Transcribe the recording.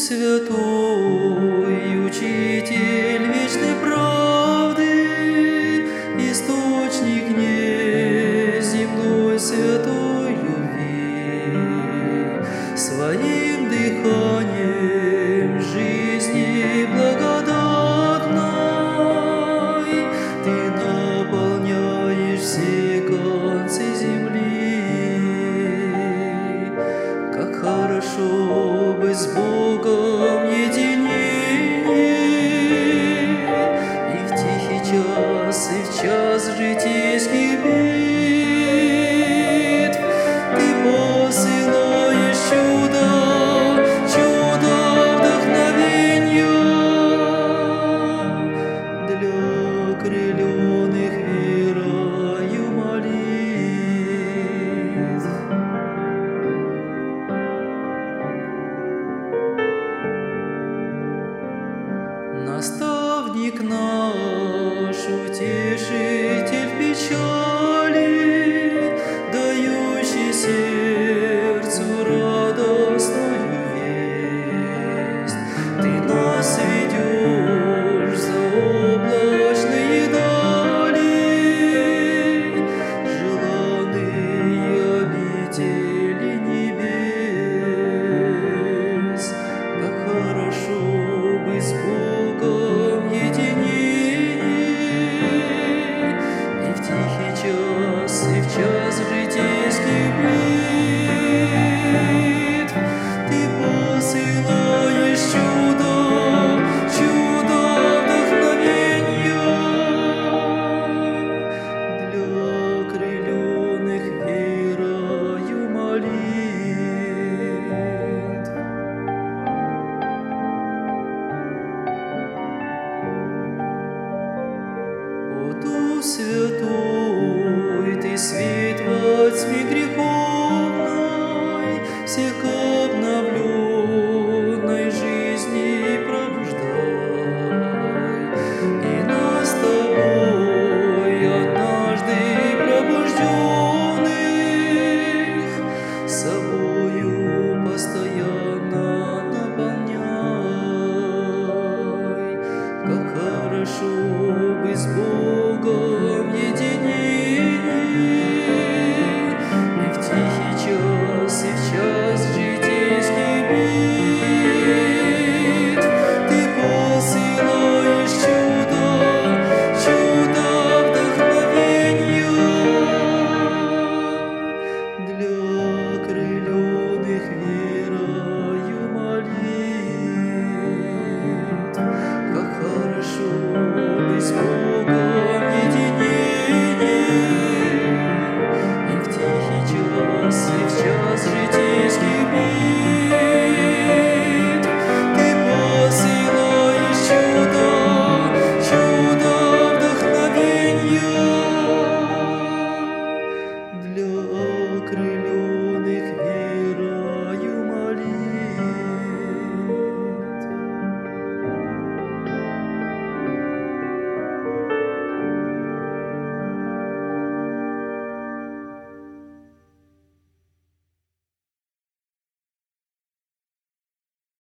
Святой Учитель вечной правды, источник неземной святой любви, своим дыханием жизни благодатной ты наполняешь все концы земли. Как хорошо быть с Богом единение, и в тихий час, и в час житейских битв ты посылаешь чудо, чудо вдохновенья для окрыленных верою молитв. Наставник наш, утешитель в печали, дающий сердцу радостную весть. Ты нас ведешь за облачные дали, желанные обители небес. Как хорошо быть с Богом единение, и в тихий час, и в час житейских битв ты посылаешь чудо, чудо вдохновенья для окрыленных верою молитв. О Дух Святой,